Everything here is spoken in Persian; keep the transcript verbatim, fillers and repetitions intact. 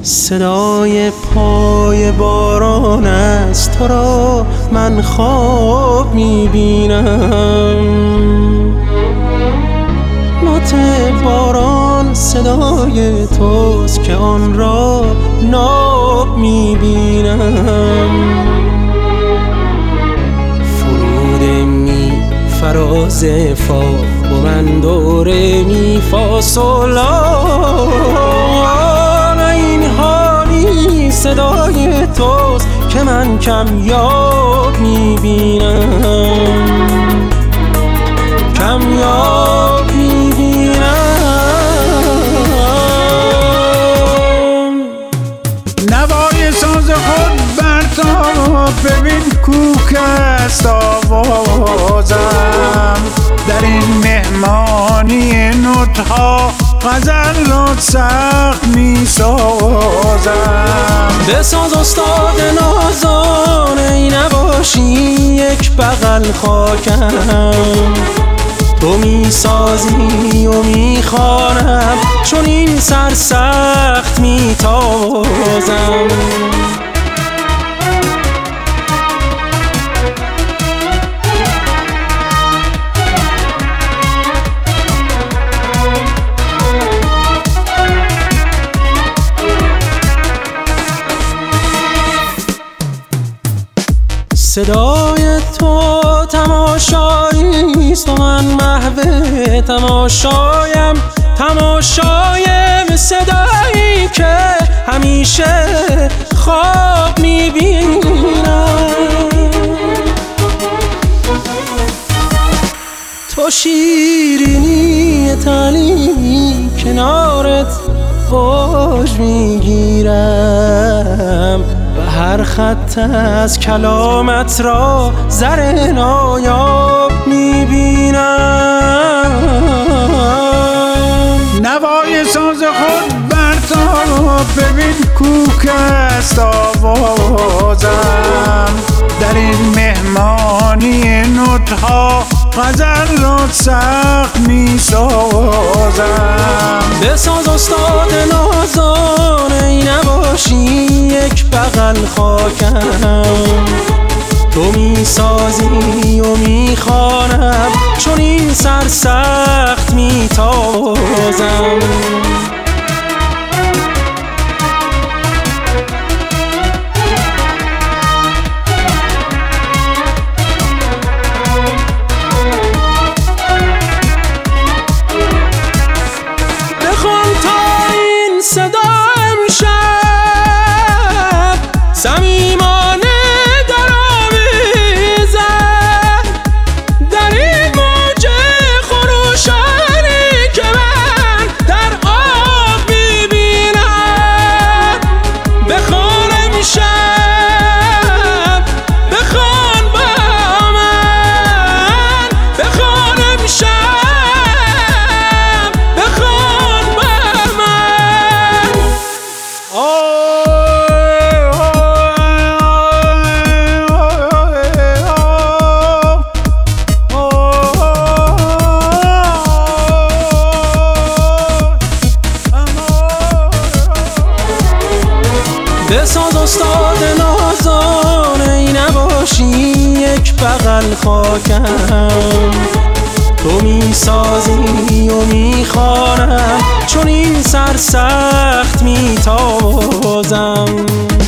صدای پای باران است، تو را من خواب میبینم. نوت باران صدای توست که آن را ناب میبینم. فرود می فراز فا با من دوره می فا سولان. این حالی صدای توست که من کم یاب میبینم، کم یاب میبینم. نوای ساز خود برتاب، ببین کوک است آوازم. در این مهمانی نوت‌ها غزل را سخت می سازم. بساز استاد نازان، ای نباشی یک بغل خاکم. تو می سازی و می خوانم، چون این سرسخت می تازم. صدای تو تماشایی است و من محو تماشایم. تماشایم صدایی که همیشه خواب میبینم. تو شیرینی تعلیمی کنارت خوش میگیرم. و هر خط از کلامت را زر نایاب میبینم. نوای ساز خود برتاب، ببین کوک است آوازم. در این مهمانی نوت‌ها غزل را سخت می سازم. بساز استاد نازان، ای نباشی یک بغل خاکم. تو می سازی و می خوانم، چون این سرسخت می تازم. صدا امشب صمیمانه در آویزد، در این موج خروشانی که من در آب میبینم. بخوان امشب، بخوان با من، بخوان امشب، بخوان با من. بساز استاد نازان، ای نباشی یک بغل خاکم. تو می سازی و می خوانم، چون این سرسخت می تازم.